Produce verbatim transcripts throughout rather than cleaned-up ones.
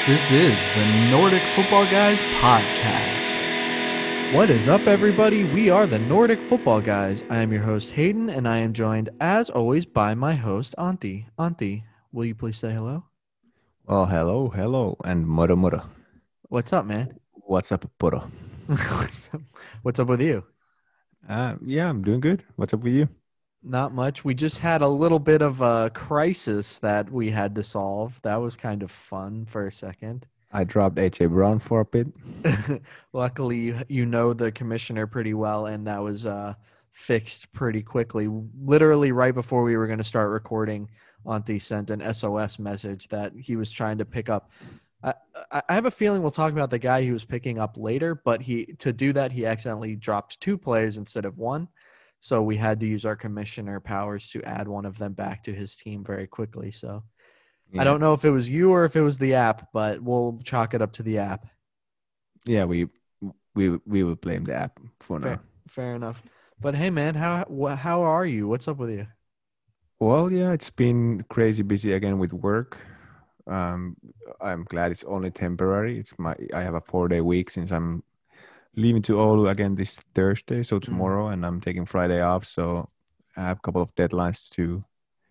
This is the Nordic Football Guys podcast. What is up, everybody? We are the Nordic Football Guys. I am your host, Hayden, and I am joined, as always, by my host, Antti. Antti, will you please say hello? Well, hello, hello, and moro moro. What's up, man? What's up, poro? What's up? What's up with you? Uh, yeah, I'm doing good. What's up with you? Not much. We just had a little bit of a crisis that we had to solve. That was kind of fun for a second. I dropped A J Brown for a bit. Luckily, you, you know the commissioner pretty well, and that was uh, fixed pretty quickly. Literally right before we were going to start recording, Auntie sent an S O S message that he was trying to pick up. I, I have a feeling we'll talk about the guy he was picking up later, but he to do that, he accidentally dropped two players instead of one. So we had to use our commissioner powers to add one of them back to his team very quickly. So Yeah. I don't know if it was you or if it was the app, but we'll chalk it up to the app. Yeah, we we we will blame the app for now. Fair, fair enough. But hey, man, how wh- how are you? What's up with you? Well, yeah, it's been crazy busy again with work. Um, I'm glad it's only temporary. It's my I have a four day week since I'm leaving to Oulu again this Thursday, so tomorrow, and I'm taking Friday off. So I have a couple of deadlines to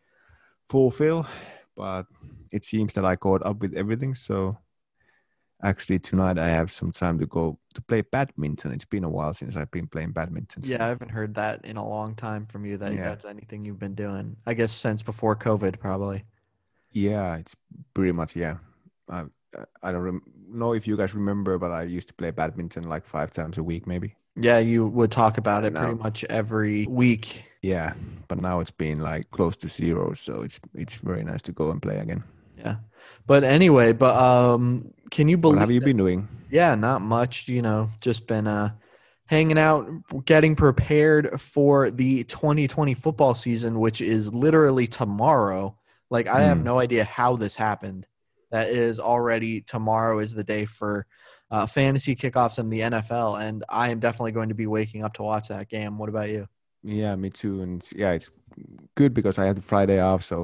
fulfill, but it seems that I caught up with everything. So actually tonight I have some time to go to play badminton. It's been a while since I've been playing badminton. So. Yeah, I haven't heard that in a long time from you that Yeah. that's anything you've been doing. I guess since before COVID, probably. Yeah, it's pretty much, yeah. I, I don't rem- know if you guys remember, but I used to play badminton like five times a week, maybe. Yeah, you would talk about it Now- pretty much every week. Yeah, but now it's been like close to zero, so it's it's very nice to go and play again. Yeah. But anyway, but um can you believe What have you that- been doing? Yeah, not much, you know, just been uh hanging out, getting prepared for the twenty twenty football season, which is literally tomorrow. Like I have Hmm. no idea how this happened. That is already tomorrow is the day for uh, fantasy kickoffs in the N F L, and I am definitely going to be waking up to watch that game. What about you? Yeah, me too. And it's- yeah, it's good because I have the Friday off, so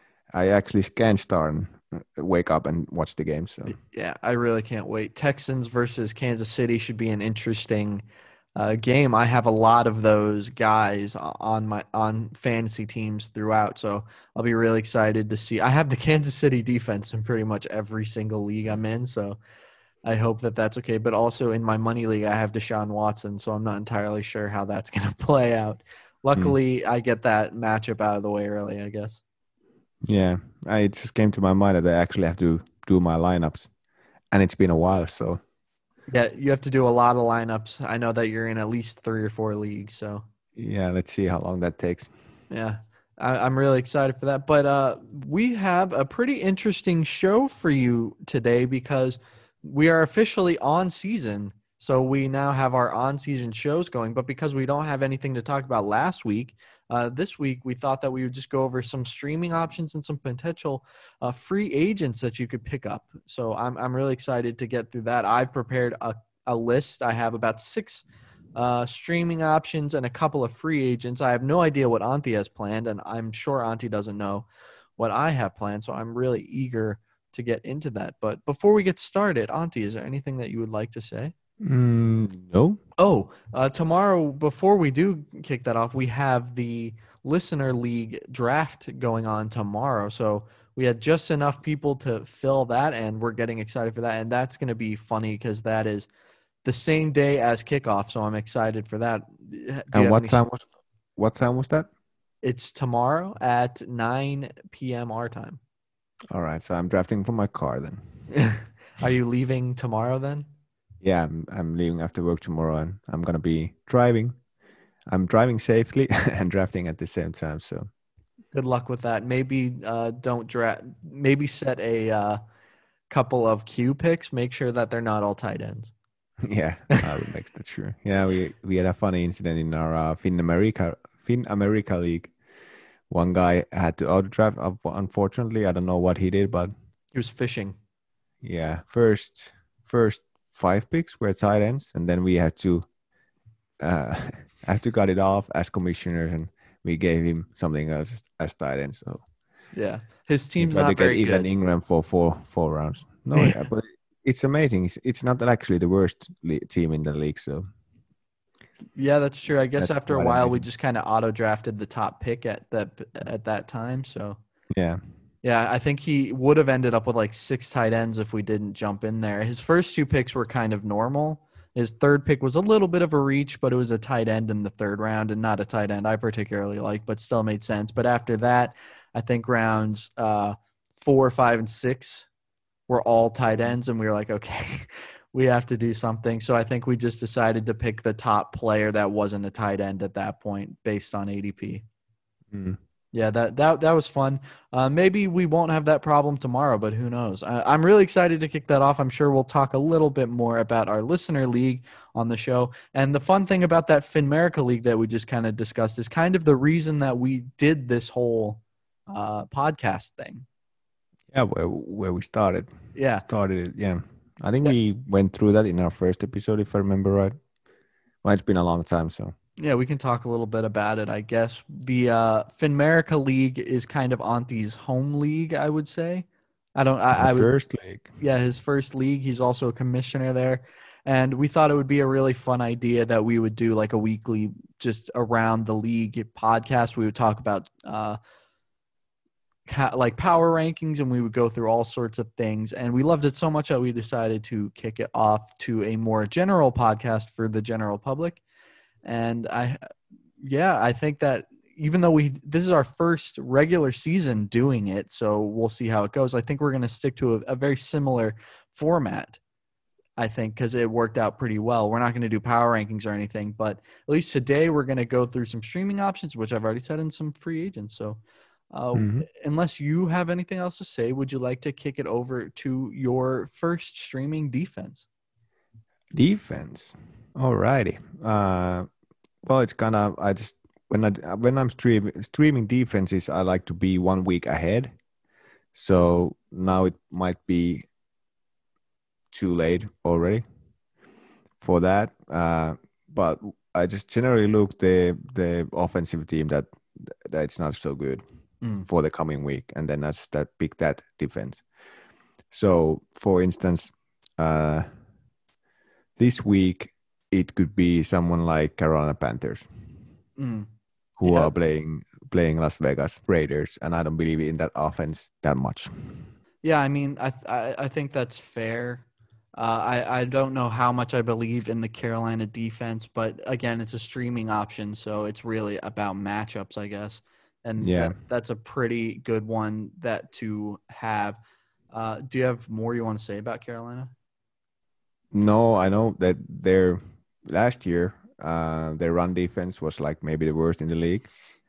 I actually can start and uh, wake up and watch the game. So Yeah, I really can't wait. Texans versus Kansas City should be an interesting uh, game. I have a lot of those guys on my on fantasy teams throughout, so I'll be really excited to see. I have the Kansas City defense in pretty much every single league I'm in, so I hope that that's okay. But also in my money league, I have Deshaun Watson, so I'm not entirely sure how that's going to play out. Luckily, I get that matchup out of the way early, I guess. yeah, I it just came to my mind that I actually have to do my lineups, and it's been a while. So Yeah, you have to do a lot of lineups. I know that you're in at least three or four leagues, so yeah, let's see how long that takes. yeah, I, I'm really excited for that. But uh, we have a pretty interesting show for you today because we are officially on season. So we now have our on-season shows going. But because we don't have anything to talk about last week, uh, this week we thought that we would just go over some streaming options and some potential uh, free agents that you could pick up. So I'm I'm really excited to get through that. I've prepared a, a list. I have about six uh, streaming options and a couple of free agents. I have no idea what Auntie has planned, and I'm sure Auntie doesn't know what I have planned. So I'm really eager to get into that. But before we get started, Auntie, is there anything that you would like to say? Mm, no. Oh, uh, tomorrow, before we do kick that off, we have the Listener League draft going on tomorrow. So we had just enough people to fill that, and we're getting excited for that. And that's going to be funny because that is the same day as kickoff. So I'm excited for that. Do you And have what any- time was what time was that? It's tomorrow at nine p.m. our time. All right, so I'm drafting for my car then. Are you leaving tomorrow then? Yeah, I'm I'm leaving after work tomorrow, and I'm gonna be driving. I'm driving safely and drafting at the same time. So Good luck with that. Maybe uh, don't draft. Maybe set a uh, couple of Q picks. Make sure that they're not all tight ends. yeah, I will make that sure. Yeah, we we had a funny incident in our uh, Fin America Fin America League. One guy had to auto draft. Unfortunately, I don't know what he did, but He was fishing. yeah, first first five picks were tight ends, and then we had to uh, have to cut it off as commissioners, and we gave him something else as, as tight end. So Yeah. His He team's tried to not get very Evan good. Ingram for four four rounds. No, yeah, but it's amazing. It's, it's not actually the worst le- team in the league, so Yeah, that's true. I guess that's after a quite while we amazing. just kind of auto drafted the top pick at that at that time. So Yeah. yeah, I think he would have ended up with like six tight ends if we didn't jump in there. His first two picks were kind of normal. His third pick was a little bit of a reach, but it was a tight end in the third round and not a tight end I particularly like, but still made sense. But after that, I think rounds uh, four, five, and six were all tight ends, and we were like, okay, we have to do something. So I think we just decided to pick the top player that wasn't a tight end at that point based on A D P. Mm. Yeah, that that that was fun. Uh, maybe we won't have that problem tomorrow, but who knows? I, I'm really excited to kick that off. I'm sure we'll talk a little bit more about our listener league on the show. And the fun thing about that FinMerica league that we just kind of discussed is kind of the reason that we did this whole uh, podcast thing. Yeah, where, where we started. Yeah. Started it, yeah. I think Yeah. we went through that in our first episode, if I remember right. Well, it's been a long time, so. Yeah, we can talk a little bit about it, I guess. The uh, FinMerica League is kind of Auntie's home league, I would say. I don't, I, Our I would, first league. yeah, his first league. He's also a commissioner there. And we thought it would be a really fun idea that we would do like a weekly, just around the league podcast. We would talk about uh, ca- like power rankings and we would go through all sorts of things. And we loved it so much that we decided to kick it off to a more general podcast for the general public. And I, yeah, I think that even though we, this is our first regular season doing it, so we'll see how it goes. I think we're going to stick to a, a very similar format, I think, because it worked out pretty well. We're not going to do power rankings or anything, but at least today we're going to go through some streaming options, which I've already said, and some free agents. So uh, Mm-hmm. unless you have anything else to say, would you like to kick it over to your first streaming defense? Defense. Alrighty. Uh, well, it's kind of I just when I when I'm streaming streaming defenses, I like to be one week ahead. So now it might be too late already for that. Uh, but I just generally look the the offensive team that that's not so good Mm. for the coming week, and then I just that pick that defense. So, for instance, uh, this week it could be someone like Carolina Panthers, Mm. who Yeah. are playing playing Las Vegas Raiders, and I don't believe in that offense that much. Yeah, I mean, I I, I think that's fair. Uh, I I don't know how much I believe in the Carolina defense, but again, it's a streaming option, so it's really about matchups, I guess. And Yeah. that, that's a pretty good one that to have. Uh, do you have more you want to say about Carolina? No, I know that their last year, uh, their run defense was like maybe the worst in the league.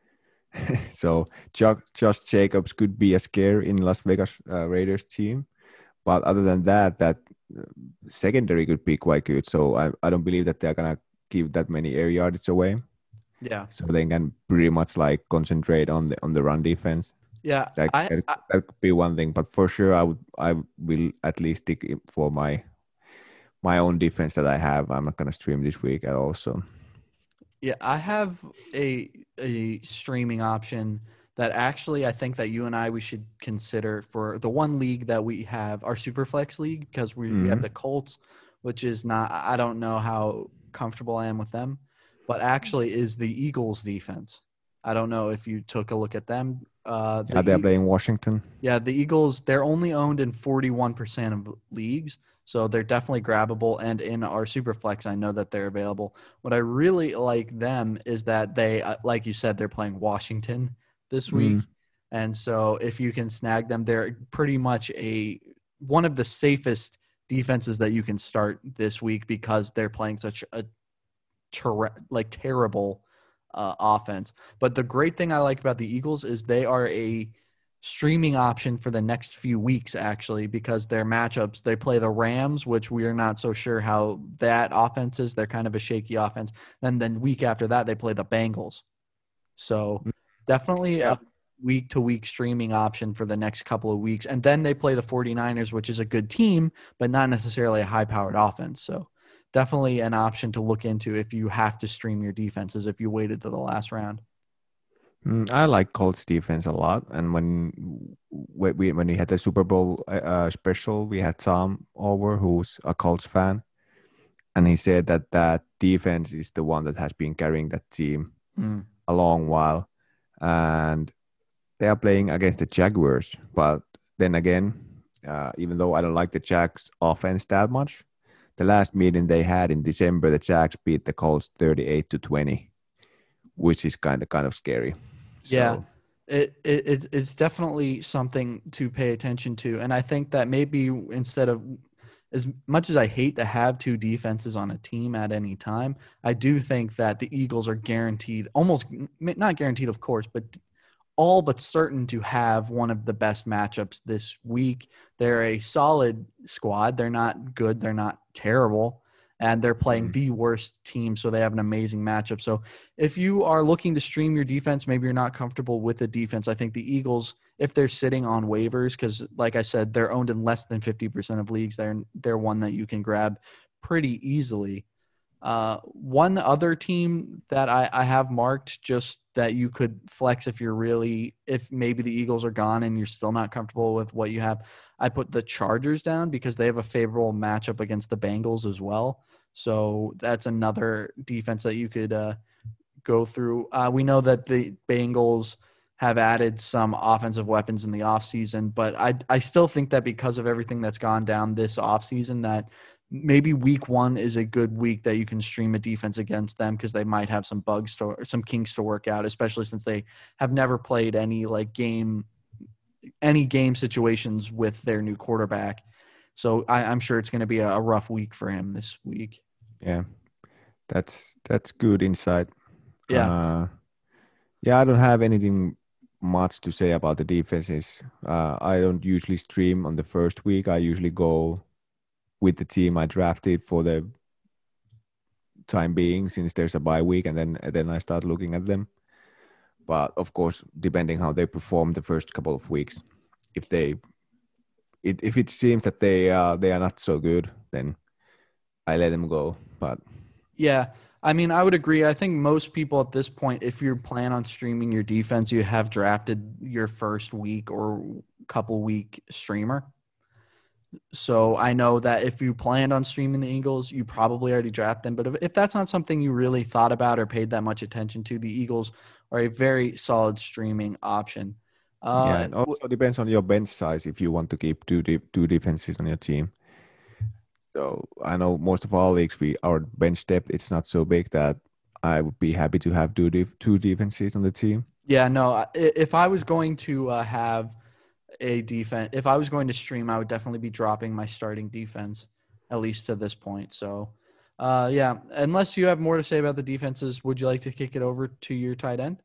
So Josh, Josh Jacobs could be a scare in Las Vegas uh, Raiders team, but other than that, that uh, secondary could be quite good. So I, I don't believe that they're gonna give that many air yards away. Yeah, So they can pretty much like concentrate on the on the run defense. yeah. That I, that, I that could be one thing, but for sure I would I will at least stick in for my my own defense that I have. I'm not gonna stream this week at all. So yeah, I have a a streaming option that actually I think that you and I we should consider for the one league that we have, our Superflex league, because we, we have Mhm. the Colts, which is not I don't know how comfortable I am with them, but actually is the Eagles defense. I don't know if you took a look at them. Uh, the yeah, they're E- playing Washington. yeah, the Eagles, they're only owned in forty-one percent of leagues, so they're definitely grabbable. And in our Superflex, I know that they're available. What I really like them is that they, uh, like you said, they're playing Washington this week. Mm. And so if you can snag them, they're pretty much a one of the safest defenses that you can start this week because they're playing such a ter- like terrible uh, offense. But the great thing I like about the Eagles is they are a streaming option for the next few weeks, actually, because their matchups, they play the Rams, which we are not so sure how that offense is. They're kind of a shaky offense. Then then week after that, they play the Bengals. So definitely Yeah. a week to week streaming option for the next couple of weeks. And then they play the 49ers, which is a good team, but not necessarily a high powered offense. So definitely an option to look into if you have to stream your defenses if you waited to the last round. Mm, I like Colts defense a lot, and when when we when we had the Super Bowl uh, uh, special, we had Tom over, who's a Colts fan, and he said that that defense is the one that has been carrying that team Mm. a long while, and they are playing against the Jaguars. But then again, uh, even though I don't like the Jags offense that much, the last meeting they had in December, the Jags beat the Colts thirty-eight to twenty, which is kind of kind of scary. Yeah, So it, it it- it's definitely something to pay attention to, and I think that maybe instead of as much as I hate to have two defenses on a team at any time, I do think that the Eagles are guaranteed, almost not guaranteed, of course, but all but certain to have one of the best matchups this week. They're a solid squad. They're not good. They're not terrible. And they're playing mm, the worst team, so they have an amazing matchup. So if you are looking to stream your defense, maybe you're not comfortable with the defense. I think the Eagles, if they're sitting on waivers, because like I said, they're owned in less than fifty percent of leagues, they're, they're one that you can grab pretty easily. Uh, one other team that I, I have marked just that you could flex if you're really, if maybe the Eagles are gone and you're still not comfortable with what you have, I put the Chargers down because they have a favorable matchup against the Bengals as well. So that's another defense that you could uh, go through. Uh, we know that the Bengals have added some offensive weapons in the offseason, but I I still think that because of everything that's gone down this offseason that maybe week one is a good week that you can stream a defense against them because they might have some bugs to or some kinks to work out, especially since they have never played any like game any game situations with their new quarterback. So I, I'm sure it's going to be a, a rough week for him this week. yeah, that's that's good insight. Yeah. Uh, yeah, I don't have anything much to say about the defenses. Uh, I don't usually stream on the first week. I usually go with the team I drafted for the time being, since there's a bye week, and then and then I start looking at them. But of course, depending how they perform the first couple of weeks, if they it, if it seems that they uh, they are not so good, then I let them go. But Yeah, I mean, I would agree. I think most people at this point, if you plan on streaming your defense, you have drafted your first week or couple week streamer. So I know that if you planned on streaming the Eagles, you probably already drafted them. But if, if that's not something you really thought about or paid that much attention to, the Eagles are a very solid streaming option. yeah, Uh, and also depends on your bench size if you want to keep two de- two defenses on your team. So I know most of our leagues, we our bench depth it's not so big that I would be happy to have two def- two defenses on the team. yeah, no, I- if I was going to uh, have a defense. If I was going to stream, I would definitely be dropping my starting defense, at least to this point. So, uh, yeah, unless you have more to say about the defenses, would you like to kick it over to your tight end?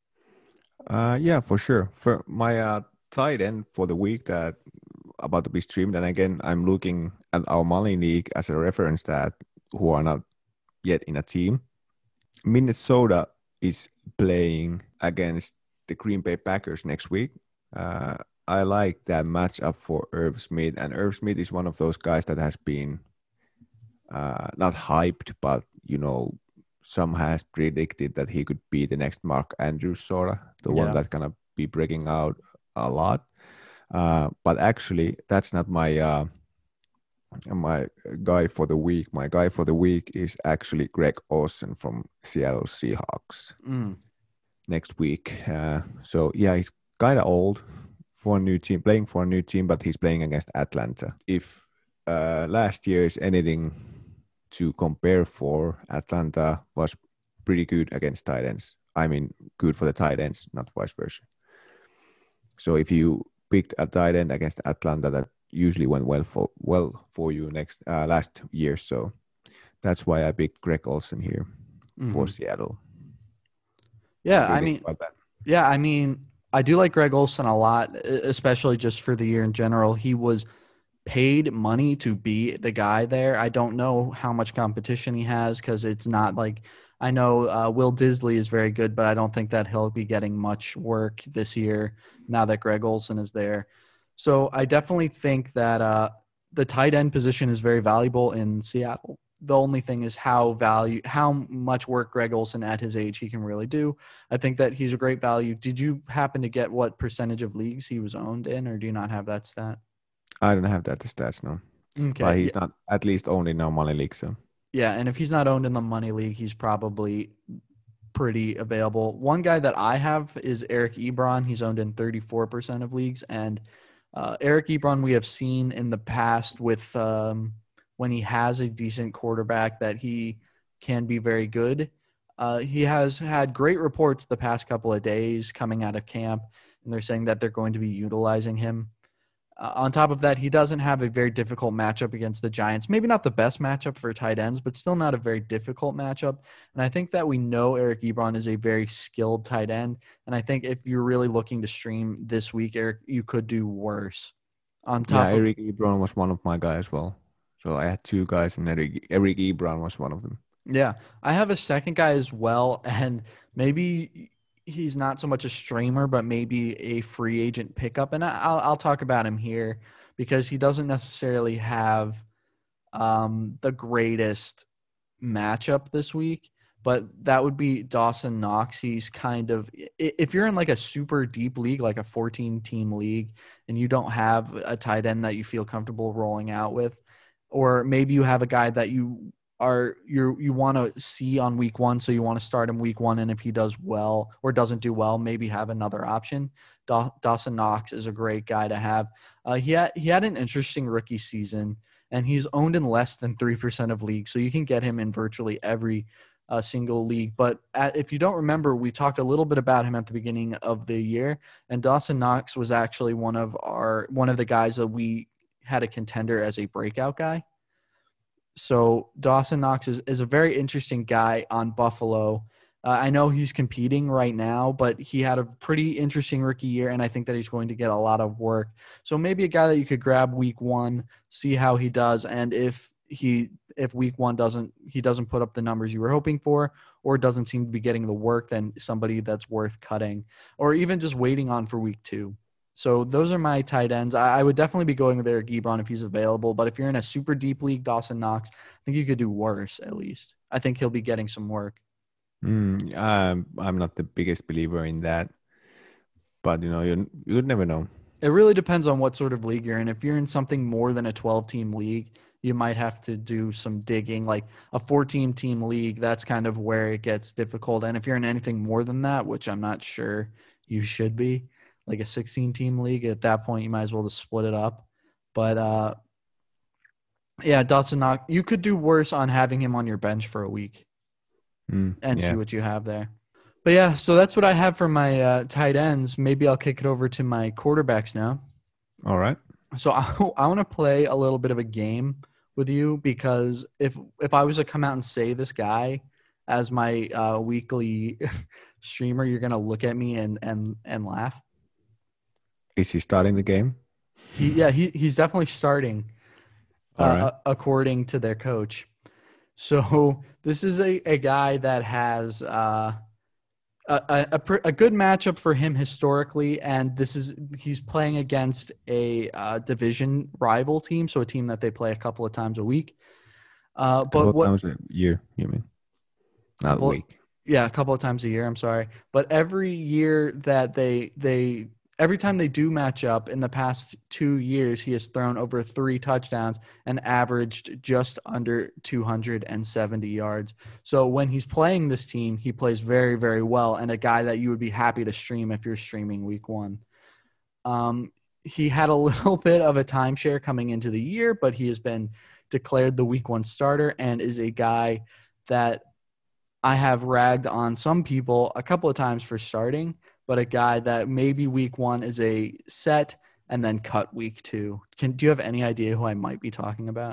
Uh, yeah, for sure. For my uh, tight end for the week that about to be streamed, and again, I'm looking at our Molly League as a reference that who are not yet in a team. Minnesota is playing against the Green Bay Packers next week. Uh, I like that matchup for Irv Smith, and Irv Smith is one of those guys that has been uh, not hyped, but you know, some has predicted that he could be the next Mark Andrews, sort of the one Yeah. that's gonna be breaking out a lot. Uh, but actually, that's not my uh, my guy for the week. My guy for the week is actually Greg Olsen from Seattle Seahawks Mm. next week. Uh, so yeah, he's kind of old for a new team, playing for a new team, but he's playing against Atlanta. If uh, last year is anything to compare for, Atlanta was pretty good against tight ends. I mean, good for the tight ends, not vice versa. So if you picked a tight end against Atlanta, that usually went well for well for you next uh, last year. So that's why I picked Greg Olsen here for Mm-hmm. Seattle. Yeah, What do you I think mean, about that? yeah, I mean, I do like Greg Olson a lot, e- especially just for the year in general. He was paid money to be the guy there. I don't know how much competition he has because it's not like I know uh, Will Disley is very good, but I don't think that he'll be getting much work this year now that Greg Olson is there. So I definitely think that uh, the tight end position is very valuable in Seattle. the only thing is how value, how much work Greg Olson at his age he can really do. I think that he's a great value. Did you happen to get what percentage of leagues he was owned in, or do you not have that stat? I don't have that stats now, but Okay. he's Yeah. not at least owned in no money league. So Yeah. And if he's not owned in the money league, he's probably pretty available. One guy that I have is Eric Ebron. He's owned in thirty-four percent of leagues. And uh, Eric Ebron, we have seen in the past with um, when he has a decent quarterback that he can be very good. Uh, he has had great reports the past couple of days coming out of camp, and they're saying that they're going to be utilizing him. Uh, on top of that, he doesn't have a very difficult matchup against the Giants. Maybe not the best matchup for tight ends, but still not a very difficult matchup. And I think that we know Eric Ebron is a very skilled tight end. And I think if you're really looking to stream this week, Eric, you could do worse. On yeah, top of Eric Ebron was one of my guys as well. So I had two guys, and Eric Eric Ebron was one of them. yeah, I have a second guy as well, and maybe he's not so much a streamer, but maybe a free agent pickup. And I'll I'll talk about him here because he doesn't necessarily have um, the greatest matchup this week, but that would be Dawson Knox. He's kind of, if you're in like a super deep league, like a fourteen team league, and you don't have a tight end that you feel comfortable rolling out with, or maybe you have a guy that you are you you want to see on week one, so you want to start him week one, and if he does well or doesn't do well, maybe have another option. Daw- Dawson Knox is a great guy to have. Uh, he had he had an interesting rookie season, and he's owned in less than three percent of leagues, so you can get him in virtually every uh, single league. But at, if you don't remember, we talked a little bit about him at the beginning of the year, and Dawson Knox was actually one of our one of the guys that we had a contender as a breakout guy. So Dawson Knox is, is a very interesting guy on Buffalo. Uh, I know he's competing right now, but he had a pretty interesting rookie year, and I think that he's going to get a lot of work. So maybe a guy that you could grab week one, see how he does, and if he if week one doesn't he doesn't put up the numbers you were hoping for, or doesn't seem to be getting the work, then somebody that's worth cutting, or even just waiting on for week two. So those are my tight ends. I, I would definitely be going with Eric Ebron if he's available. But if you're in a super deep league, Dawson Knox, I think you could do worse at least. I think he'll be getting some work. Mm, um, I'm not the biggest believer in that, but you know, you you'd never know. It really depends on what sort of league you're in. If you're in something more than a twelve-team league, you might have to do some digging. Like a fourteen-team league, that's kind of where it gets difficult. And if you're in anything more than that, which I'm not sure you should be, like a sixteen-team league, at that point you might as well just split it up. But uh, yeah, Dawson Knox, you could do worse on having him on your bench for a week Mm, and yeah. see what you have there. But yeah, so that's what I have for my uh, tight ends. Maybe I'll kick it over to my quarterbacks now. All right. So I, I want to play a little bit of a game with you, because if if I was to come out and say this guy as my uh, weekly streamer, you're gonna look at me and and and laugh. Is he starting the game? He yeah he he's definitely starting, uh, All right. uh, according to their coach. So this is a, a guy that has uh, a, a, a, pr- a good matchup for him historically, and this is he's playing against a uh, division rival team, so a team that they play a couple of times a week. Uh, but Couple what times a year, you mean? Not a couple, week. yeah, a couple of times a year. I'm sorry, but every year that they they every time they do match up in the past two years, he has thrown over three touchdowns and averaged just under two hundred seventy yards. So when he's playing this team, he plays very, very well, and a guy that you would be happy to stream if you're streaming week one. Um, he had a little bit of a timeshare coming into the year, but he has been declared the week one starter and is a guy that I have ragged on some people a couple of times for starting, but a guy that maybe week one is a set and then cut week two. Can do you have any idea who I might be talking about?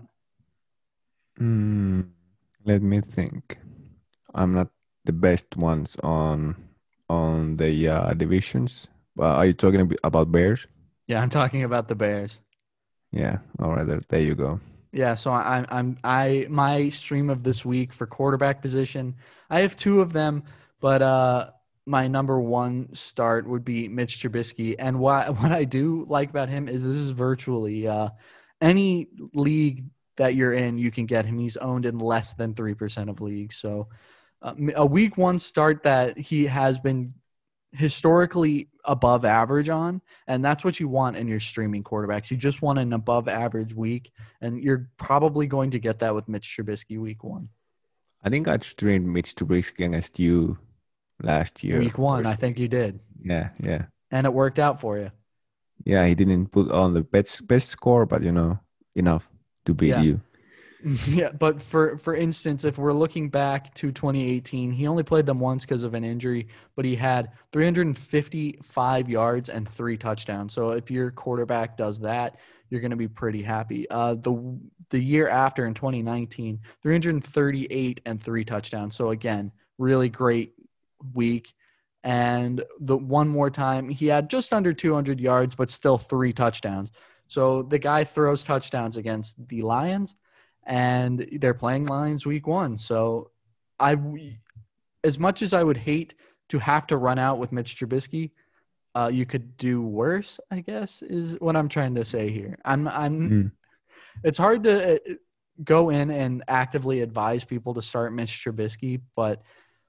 Mm, let me think. I'm not the best ones on on the uh, divisions. Uh, are you talking a bit about Bears? Yeah, I'm talking about the Bears. Yeah. All right. There, there you go. Yeah, so I, I'm I my stream of this week for quarterback position, I have two of them, but uh, my number one start would be Mitch Trubisky. And what what I do like about him is this is virtually uh, any league that you're in, you can get him. He's owned in less than three percent of leagues. So uh, a week one start that he has been historically above average on, and that's what you want in your streaming quarterbacks. You just want an above average week, and you're probably going to get that with Mitch Trubisky week one. I think I streamed Mitch Trubisky against you last year. Week one, I think you did. Yeah, yeah. And it worked out for you. Yeah, he didn't put on the best best score, but you know, enough to beat yeah. you. Yeah, but for for instance, if we're looking back to twenty eighteen, he only played them once because of an injury, but he had three hundred fifty-five yards and three touchdowns. So if your quarterback does that, you're going to be pretty happy. Uh, the the year after in twenty nineteen, three hundred thirty-eight and three touchdowns. So again, really great week. And the one more time, he had just under two hundred yards, but still three touchdowns. So the guy throws touchdowns against the Lions, and they're playing Lions week one. So I, as much as I would hate to have to run out with Mitch Trubisky, uh, you could do worse, I guess, is what I'm trying to say here. I'm, I'm, mm. It's hard to go in and actively advise people to start Mitch Trubisky, but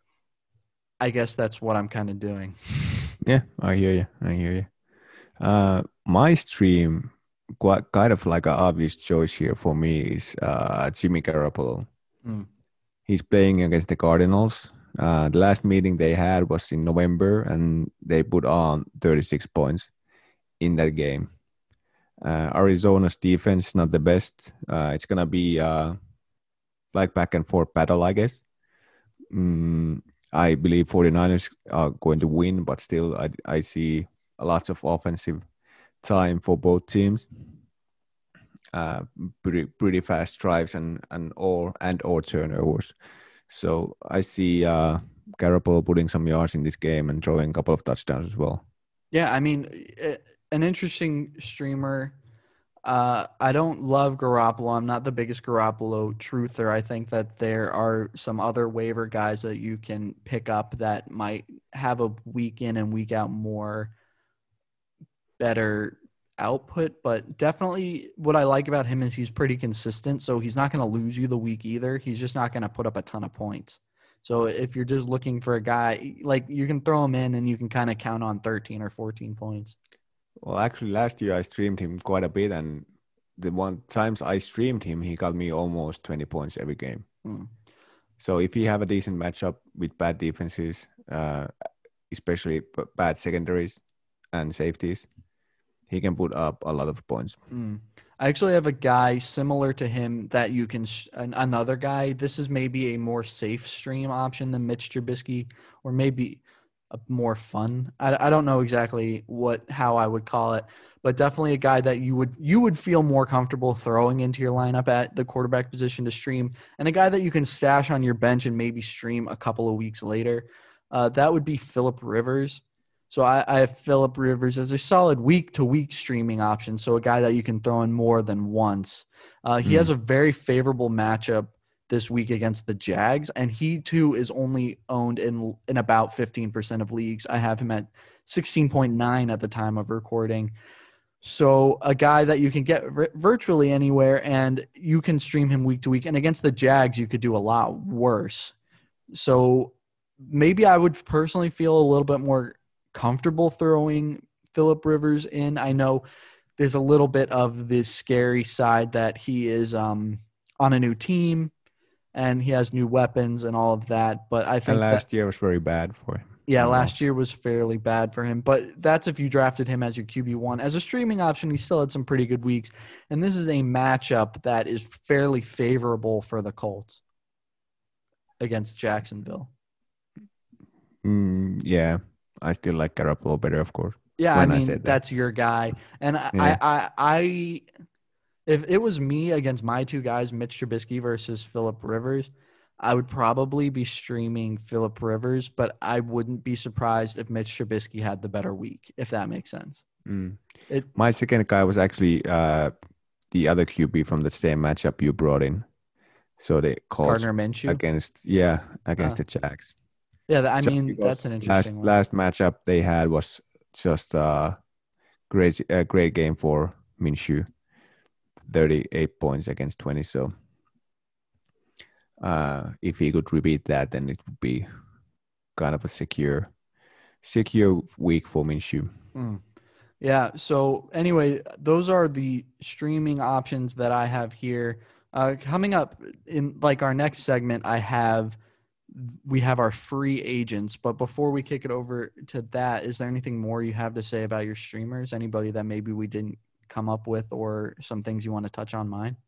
I guess that's what I'm kind of doing. Yeah, I hear you. I hear you. Uh, my stream, quite kind of like an obvious choice here for me, is uh, Jimmy Garoppolo. Mm. He's playing against the Cardinals. Uh, the last meeting they had was in November, and they put on thirty-six points in that game. Uh, Arizona's defense not the best. Uh, it's gonna be uh, like back and forth battle, I guess. Mm, I believe 49ers are going to win, but still I, I see a lot of offensive time for both teams. Uh, pretty pretty fast drives and and or and or turnovers. So I see uh, Garoppolo putting some yards in this game and throwing a couple of touchdowns as well. Yeah, I mean, an interesting streamer. Uh, I don't love Garoppolo. I'm not the biggest Garoppolo truther. I think that there are some other waiver guys that you can pick up that might have a week in and week out more better output. But definitely what I like about him is he's pretty consistent. So he's not going to lose you the week either. He's just not going to put up a ton of points. So if you're just looking for a guy, like you can throw him in and you can kind of count on thirteen or fourteen points. Well, actually, last year I streamed him quite a bit, and the one times I streamed him, he got me almost twenty points every game. Mm. So if he have a decent matchup with bad defenses, uh, especially bad secondaries and safeties, he can put up a lot of points. Mm. I actually have a guy similar to him that you can sh- – another guy. This is maybe a more safe stream option than Mitch Trubisky, or maybe – a more fun. I, I don't know exactly what how I would call it, but definitely a guy that you would you would feel more comfortable throwing into your lineup at the quarterback position to stream, and a guy that you can stash on your bench and maybe stream a couple of weeks later. Uh, that would be Phillip Rivers. So I, I have Phillip Rivers as a solid week-to-week streaming option, so a guy that you can throw in more than once. Uh, he mm. has a very favorable matchup this week against the Jags, and he too is only owned in in about fifteen percent of leagues. I have him at sixteen point nine at the time of recording. So a guy that you can get r- virtually anywhere, and you can stream him week to week. And against the Jags, you could do a lot worse. So maybe I would personally feel a little bit more comfortable throwing Phillip Rivers in. I know there's a little bit of this scary side that he is um, on a new team, and he has new weapons and all of that. But I think and last that, year was very bad for him. Yeah, last year was fairly bad for him. But that's if you drafted him as your Q B one. As a streaming option, he still had some pretty good weeks. And this is a matchup that is fairly favorable for the Colts against Jacksonville. Mm, yeah, I still like Garoppolo better, of course. Yeah, I mean, I that. that's your guy. And yeah. I, I, I – if it was me against my two guys, Mitch Trubisky versus Phillip Rivers, I would probably be streaming Phillip Rivers, but I wouldn't be surprised if Mitch Trubisky had the better week, if that makes sense. Mm. It, my second guy was actually uh, the other Q B from the same matchup you brought in. So they called Gardner Minshew against yeah against uh, the Jags. Yeah, I mean that's an interesting last, one. Last matchup they had was just a great a great game for Minshew. thirty-eight points against twenty. So uh, if he could repeat that, then it would be kind of a secure, secure week for Minshew. Mm. Yeah. So anyway, those are the streaming options that I have here. Uh, coming up in like our next segment, I have we have our free agents. But before we kick it over to that, is there anything more you have to say about your streamers? Anybody that maybe we didn't come up with, or some things you want to touch on mine?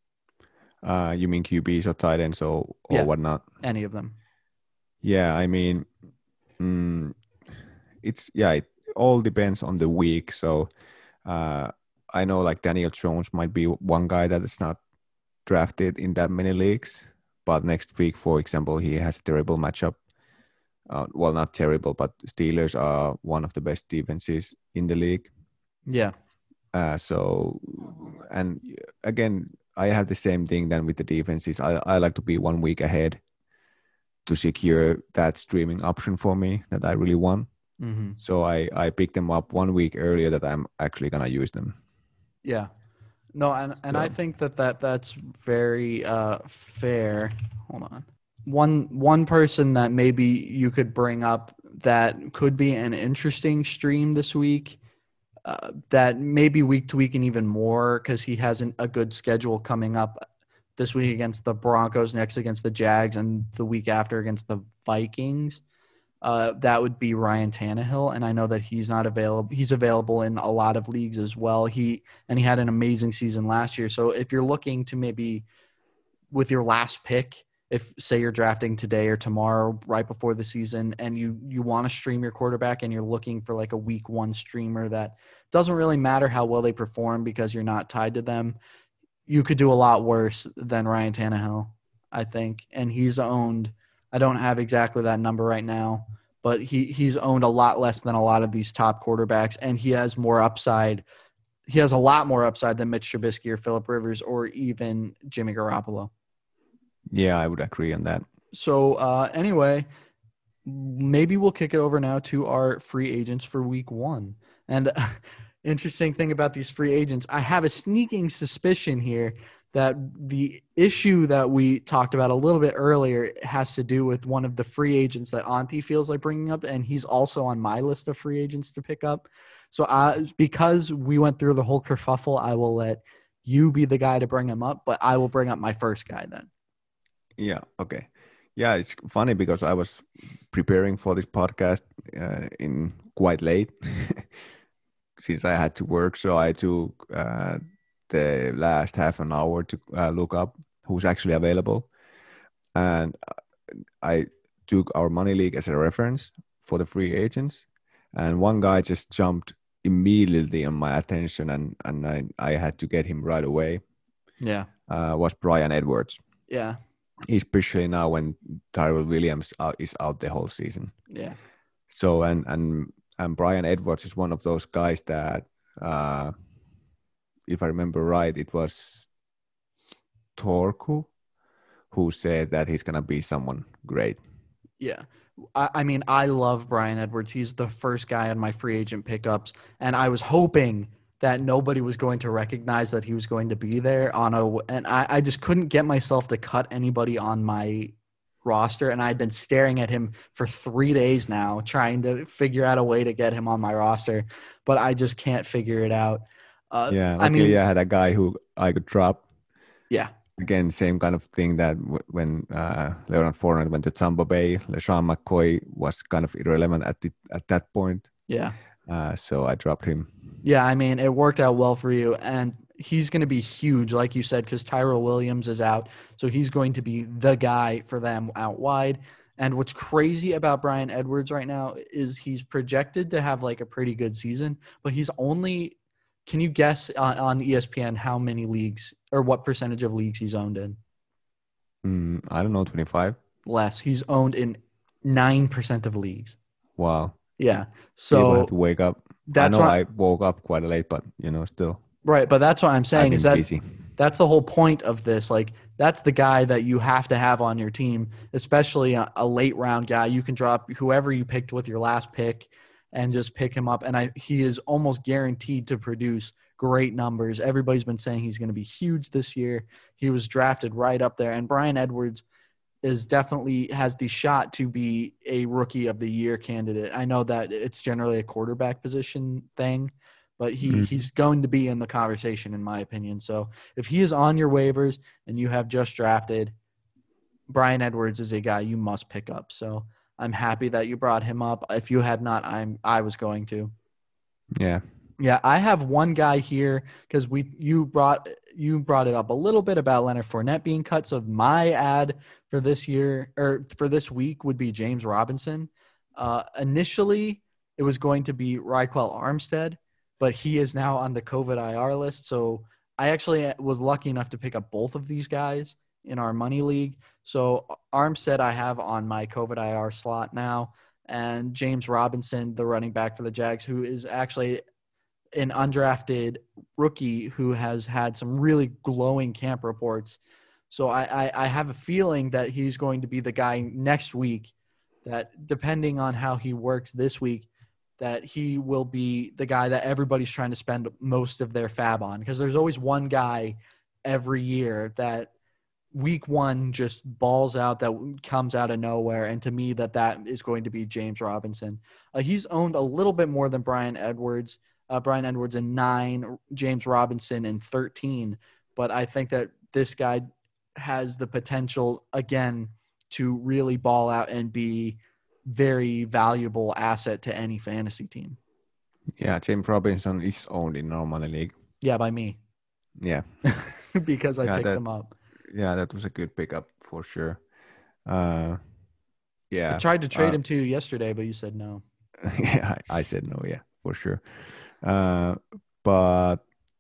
Uh, you mean Q Bs or tight ends or, or Yeah. whatnot? Any of them? Yeah, I mean, mm, it's yeah, it all depends on the week. So uh, I know like Daniel Jones might be one guy that is not drafted in that many leagues, but next week, for example, he has a terrible matchup. Uh, well, not terrible, but Steelers are one of the best defenses in the league. Yeah. Uh, so, and again, I have the same thing then with the defenses. I, I like to be one week ahead to secure that streaming option for me that I really want. Mm-hmm. So I, I pick them up one week earlier that I'm actually going to use them. Yeah. No, and, and I think that, that that's very uh, fair. Hold on. One one person that maybe you could bring up that could be an interesting stream this week, uh, that maybe week to week and even more, because he has an, a good schedule coming up this week against the Broncos, next against the Jags, and the week after against the Vikings. Uh, that would be Ryan Tannehill, and I know that he's not available. He's available in a lot of leagues as well. He and he had an amazing season last year. So if you're looking to maybe with your last pick, if say you're drafting today or tomorrow, right before the season, and you you want to stream your quarterback, and you're looking for like a week one streamer that doesn't really matter how well they perform because you're not tied to them, you could do a lot worse than Ryan Tannehill, I think. And he's owned. I don't have exactly that number right now, but he, he's owned a lot less than a lot of these top quarterbacks, and he has more upside. He has a lot more upside than Mitch Trubisky or Phillip Rivers or even Jimmy Garoppolo. Yeah, I would agree on that. So uh, anyway, maybe we'll kick it over now to our free agents for week one. And uh, interesting thing about these free agents, I have a sneaking suspicion here that the issue that we talked about a little bit earlier has to do with one of the free agents that Auntie feels like bringing up, and he's also on my list of free agents to pick up. So uh, because we went through the whole kerfuffle, I will let you be the guy to bring him up, but I will bring up my first guy then. Yeah, okay. Yeah, it's funny because I was preparing for this podcast uh, in quite late since I had to work, so I took uh, the last half an hour to uh, look up who's actually available. And I took our money league as a reference for the free agents. And one guy just jumped immediately on my attention, and, and I, I had to get him right away. Yeah. Uh, was Bryan Edwards. Yeah. Especially now when Tyrell Williams out, is out the whole season. Yeah. So, and, and, and Bryan Edwards is one of those guys that, uh, if I remember right, it was Torku who said that he's going to be someone great. Yeah. I, I mean, I love Bryan Edwards. He's the first guy on my free agent pickups, and I was hoping that nobody was going to recognize that he was going to be there on a, and I, I just couldn't get myself to cut anybody on my roster. And I'd been staring at him for three days now, trying to figure out a way to get him on my roster, but I just can't figure it out. Uh, yeah, I mean, yeah, I had a guy who I could drop. Yeah. Again, same kind of thing that w- when uh, Leonard Fournette went to Tampa Bay, LeSean McCoy was kind of irrelevant at the, at that point. Yeah. Uh, so I dropped him. Yeah, I mean, it worked out well for you, and he's going to be huge, like you said, because Tyrell Williams is out, so he's going to be the guy for them out wide. And what's crazy about Bryan Edwards right now is he's projected to have like a pretty good season, but he's only – can you guess on, on E S P N how many leagues or what percentage of leagues he's owned in? Mm, I don't know, twenty-five? Less. He's owned in nine percent of leagues. Wow. Yeah. So people have to wake up. That's I know why, I woke up quite late, but you know, still. Right, but that's what I'm saying is that busy. That's the whole point of this. Like, that's the guy that you have to have on your team, especially a, a late round guy. You can drop whoever you picked with your last pick, and just pick him up. And I he is almost guaranteed to produce great numbers. Everybody's been saying he's going to be huge this year. He was drafted right up there. And Bryan Edwards is definitely has the shot to be a rookie of the year candidate. I know that it's generally a quarterback position thing, but he, Mm. he's going to be in the conversation, in my opinion. So if he is on your waivers and you have just drafted, Bryan Edwards is a guy you must pick up. So I'm happy that you brought him up. If you had not, I'm I was going to. Yeah. Yeah, I have one guy here because we you brought you brought it up a little bit about Leonard Fournette being cut. So my ad for this year or for this week would be James Robinson. Uh, initially, it was going to be Raquel Armstead, but he is now on the COVID I R list. So I actually was lucky enough to pick up both of these guys in our money league. So Armstead I have on my COVID I R slot now, and James Robinson, the running back for the Jags, who is actually an undrafted rookie who has had some really glowing camp reports. So I, I, I have a feeling that he's going to be the guy next week that, depending on how he works this week, that he will be the guy that everybody's trying to spend most of their fab on, because there's always one guy every year that week one just balls out, that comes out of nowhere. And to me, that that is going to be James Robinson. Uh, he's owned a little bit more than Bryan Edwards. Uh, Bryan Edwards in nine, James Robinson in thirteen. But I think that this guy has the potential, again, to really ball out and be very valuable asset to any fantasy team. Yeah, James Robinson is owned in our money league. Yeah, by me. Yeah. Because I yeah, picked that, them up. Yeah, that was a good pickup for sure. Uh, yeah. I tried to trade uh, him to you yesterday, but you said no. Yeah, I, I said no, yeah, for sure. Uh, but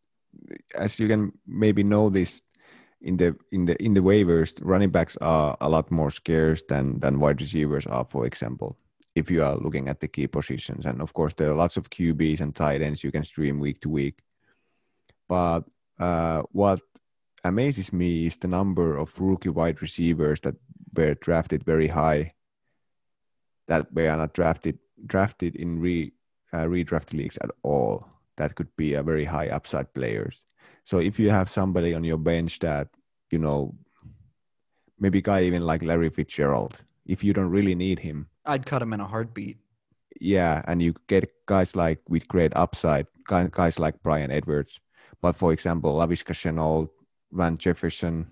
as you can maybe know this, in the in the in the waivers, running backs are a lot more scarce than than wide receivers are, for example, if you are looking at the key positions. And of course, there are lots of Q Bs and tight ends you can stream week to week. But uh, what amazes me is the number of rookie wide receivers that were drafted very high, that were not drafted drafted in re uh, redraft leagues at all. That could be a very high upside players. So if you have somebody on your bench that, you know, maybe a guy even like Larry Fitzgerald, if you don't really need him, I'd cut him in a heartbeat. Yeah, and you get guys like with great upside, guys like Bryan Edwards. But for example, Laviska Shenault, Van Jefferson,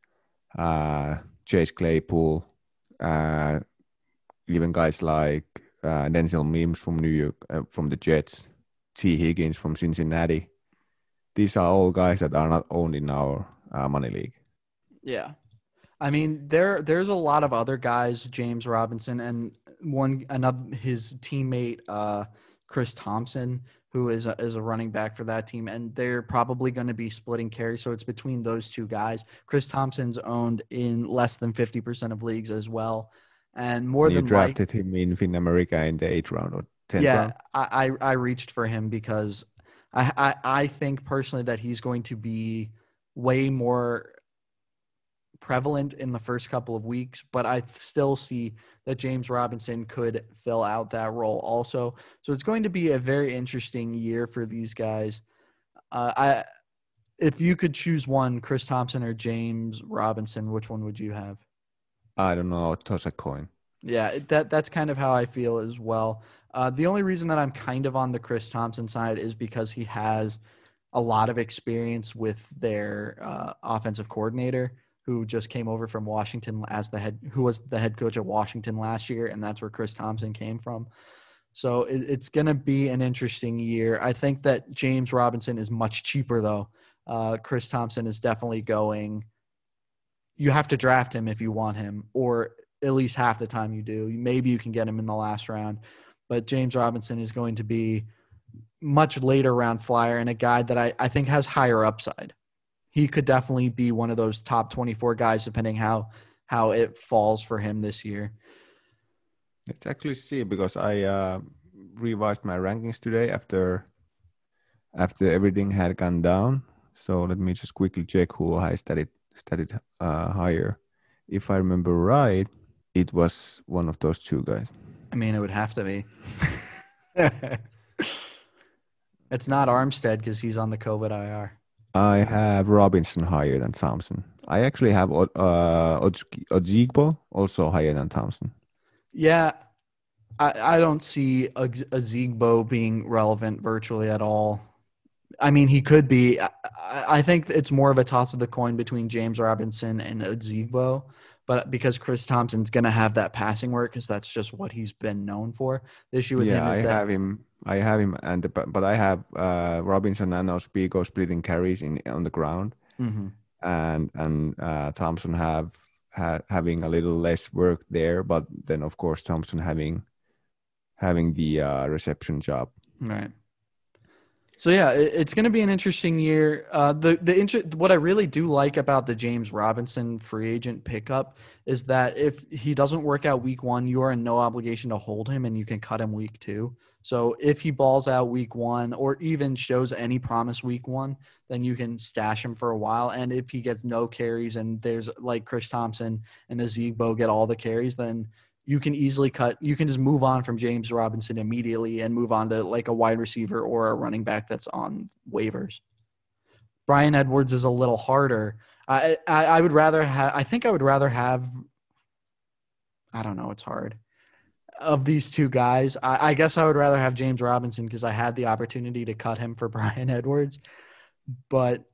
uh, Chase Claypool, uh, even guys like uh, Denzel Mims from New York, uh, from the Jets, T. Higgins from Cincinnati. These are all guys that are not owned in our uh, money league. Yeah. I mean, there there's a lot of other guys, James Robinson and one another his teammate uh, Chris Thompson, who is a, is a running back for that team, and they're probably going to be splitting carries. So it's between those two guys. Chris Thompson's owned in less than fifty percent of leagues as well, and more and than you drafted like, him in Fin America in the eighth round or tenth yeah, round. Yeah, I, I I reached for him because I, I I think personally that he's going to be way more prevalent in the first couple of weeks, but I still see that James Robinson could fill out that role also. So it's going to be a very interesting year for these guys. Uh, I, if you could choose one, Chris Thompson or James Robinson, which one would you have? I don't know. Toss a coin. Yeah, that that's kind of how I feel as well. Uh, the only reason that I'm kind of on the Chris Thompson side is because he has a lot of experience with their uh, offensive coordinator, who just came over from Washington as the head, who was the head coach at Washington last year, and that's where Chris Thompson came from. So it, it's going to be an interesting year. I think that James Robinson is much cheaper, though. Uh, Chris Thompson is definitely going. You have to draft him if you want him, or at least half the time you do. Maybe you can get him in the last round, but James Robinson is going to be much later round flyer and a guy that I, I think has higher upside. He could definitely be one of those top twenty-four guys, depending how how it falls for him this year. Let's actually see, because I uh, revised my rankings today after after everything had gone down. So let me just quickly check who I started started uh, higher. If I remember right, it was one of those two guys. I mean, it would have to be. It's not Armstead because he's on the COVID I R. I have Robinson higher than Thompson. I actually have uh, Ojigbo also higher than Thompson. Yeah, I, I don't see a, a Ziegbo being relevant virtually at all. I mean, he could be. I, I think it's more of a toss of the coin between James Robinson and Ozigbo, but because Chris Thompson's going to have that passing work because that's just what he's been known for. The issue with yeah, him is I that have him. I have him, and the, but I have uh, Robinson and Ospigo splitting carries in on the ground, mm-hmm. and and uh, Thompson have ha, having a little less work there, but then of course Thompson having having the uh, reception job. Right. So yeah, it, it's going to be an interesting year. Uh, the the inter- what I really do like about the James Robinson free agent pickup is that if he doesn't work out week one, you are in no obligation to hold him, and you can cut him week two. So if he balls out week one, or even shows any promise week one, then you can stash him for a while. And if he gets no carries, and there's like Chris Thompson and Ozigbo get all the carries, then you can easily cut. You can just move on from James Robinson immediately and move on to like a wide receiver or a running back that's on waivers. Bryan Edwards is a little harder. I I, I would rather have. I think I would rather have. I don't know. It's hard. Of these two guys, I, I guess I would rather have James Robinson because I had the opportunity to cut him for Bryan Edwards, but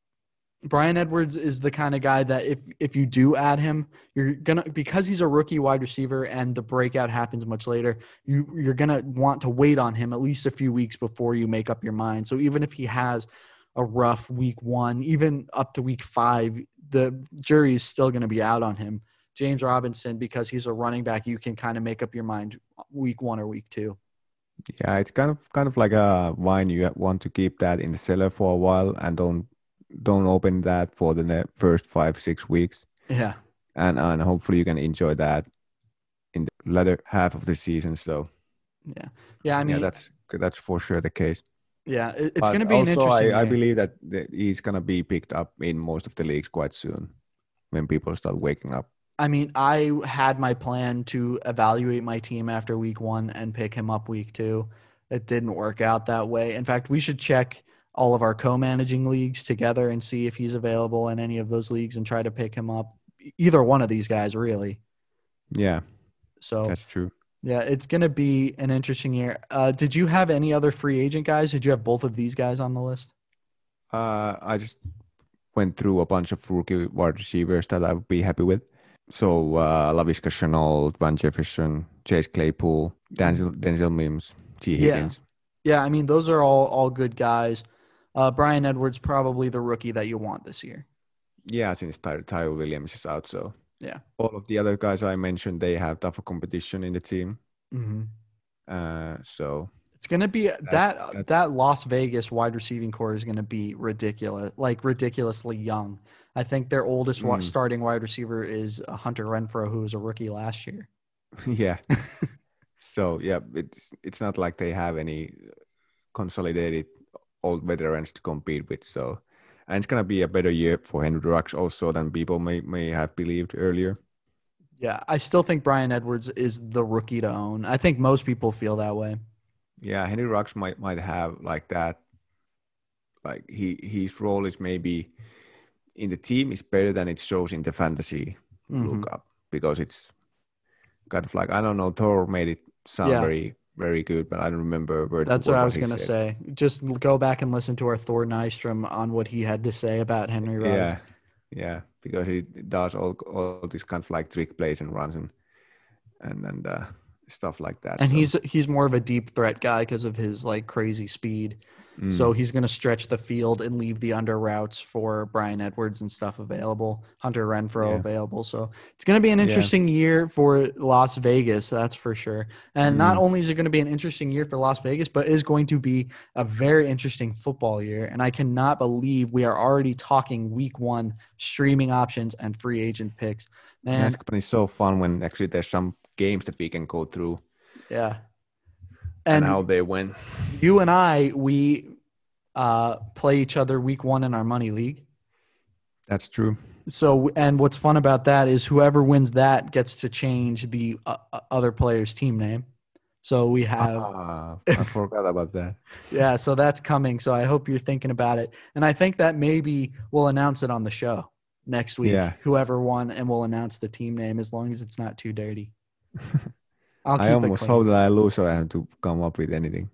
Bryan Edwards is the kind of guy that if if you do add him, you're gonna because he's a rookie wide receiver and the breakout happens much later. You you're gonna want to wait on him at least a few weeks before you make up your mind. So even if he has a rough week one, even up to week five, the jury is still gonna be out on him. James Robinson, because he's a running back, you can kind of make up your mind week one or week two. Yeah, it's kind of kind of like a wine. You want to keep that in the cellar for a while and don't. Don't open that for the first five, six weeks. Yeah. And and hopefully you can enjoy that in the latter half of the season. So yeah. Yeah, I mean yeah, that's that's for sure the case. Yeah, it, it's going to be an also interesting I, I year. believe that the, he's going to be picked up in most of the leagues quite soon when people start waking up. I mean, I had my plan to evaluate my team after week one and pick him up week two. It didn't work out that way. In fact, we should check all of our co-managing leagues together and see if he's available in any of those leagues and try to pick him up. Either one of these guys, really. Yeah, so that's true. Yeah, it's going to be an interesting year. Uh, did you have any other free agent guys? Did you have both of these guys on the list? Uh, I just went through a bunch of rookie wide receivers that I would be happy with. So uh, Laviska Shenault, Van Jefferson, Chase Claypool, Denzel, Denzel Mims, T. Higgins. Yeah. yeah, I mean, those are all, all good guys. Uh, Bryan Edwards, probably the rookie that you want this year. Yeah, since Ty- Tyler Williams is out, so yeah. All of the other guys I mentioned, they have tougher competition in the team. Mm-hmm. Uh, so it's going to be that that, that that Las Vegas wide receiving core is going to be ridiculous, like ridiculously young. I think their oldest mm. starting wide receiver is Hunter Renfrow, who was a rookie last year. Yeah. So yeah, it's it's not like they have any consolidated old veterans to compete with. So, and it's gonna be a better year for Henry Ruggs also than people may may have believed earlier. Yeah, I still think Bryan Edwards is the rookie to own. I think most people feel that way. Yeah, Henry Ruggs might might have like that. Like he his role is maybe in the team is better than it shows in the fantasy mm-hmm. lookup because it's kind of like I don't know. Thor made it sound yeah. very very good, but I don't remember where. That's what, what I was gonna said. say. Just go back and listen to our Thor Nystrom on what he had to say about Henry Ruggs. Yeah, yeah, because he does all all these kind of like trick plays and runs and and and uh, stuff like that. And so. he's he's more of a deep threat guy because of his like crazy speed. Mm. So he's going to stretch the field and leave the under routes for Bryan Edwards and stuff available. Hunter Renfrow yeah. available. So it's going to be an interesting yeah. year for Las Vegas, that's for sure. And mm. not only is it going to be an interesting year for Las Vegas, but is going to be a very interesting football year. And I cannot believe we are already talking week one streaming options and free agent picks. Man, that's going to be so fun when actually there's some games that we can go through. Yeah. And, and how they went. You and I, we uh, play each other week one in our money league. That's true. So, and what's fun about that is whoever wins that gets to change the uh, other player's team name. So we have, Ah, I forgot about that. yeah, so that's coming. So I hope you're thinking about it. And I think that maybe we'll announce it on the show next week, Yeah. whoever won, and we'll announce the team name as long as it's not too dirty. I'll I keep almost it hope clean. that I lose so I have to come up with anything.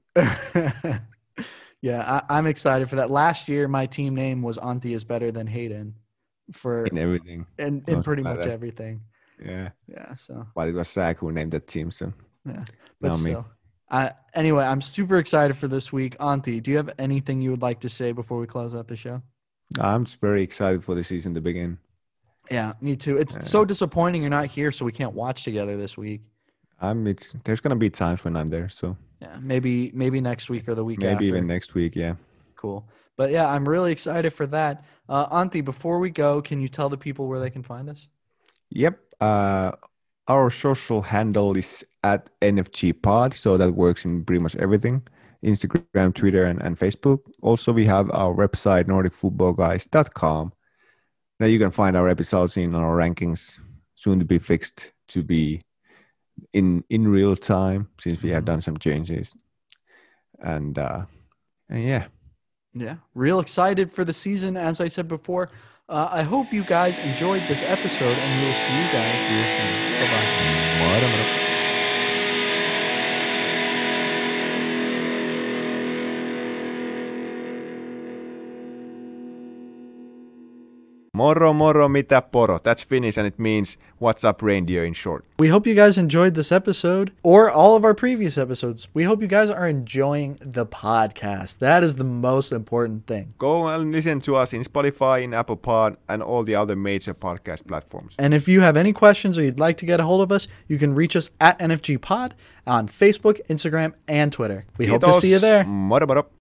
Yeah, I, I'm excited for that. Last year, my team name was Auntie is better than Hayden for In everything. in, in Something pretty like much that. everything. Yeah. Yeah, so But it was Zach who named that team, so yeah, but now me. still. I, anyway, I'm super excited for this week. Auntie, do you have anything you would like to say before we close out the show? I'm just very excited for the season to begin. Yeah, me too. It's Yeah. so disappointing you're not here, so we can't watch together this week. I'm it's there's gonna be times when I'm there, so Yeah, maybe maybe next week or the week maybe after. even next week, yeah. Cool. But yeah, I'm really excited for that. Uh, Auntie, before we go, can you tell the people where they can find us? Yep. Uh our social handle is at N F G Pod, so that works in pretty much everything. Instagram, Twitter, and, and Facebook. Also, we have our website, nordic football guys dot com. There you can find our episodes in our rankings, soon to be fixed to be in in real time since we have done some changes. And uh and yeah. Yeah, real excited for the season. As I said before, uh, I hope you guys enjoyed this episode, and we'll see you guys real soon. Bye-bye. Moro moro mitä poro. That's Finnish and it means what's up reindeer in short. We hope you guys enjoyed this episode or all of our previous episodes. We hope you guys are enjoying the podcast. That is the most important thing. Go and listen to us in Spotify, in Apple Pod, and all the other major podcast platforms. And if you have any questions or you'd like to get a hold of us, you can reach us at N F G Pod on Facebook, Instagram, and Twitter. We hope to see you there. Moro moro.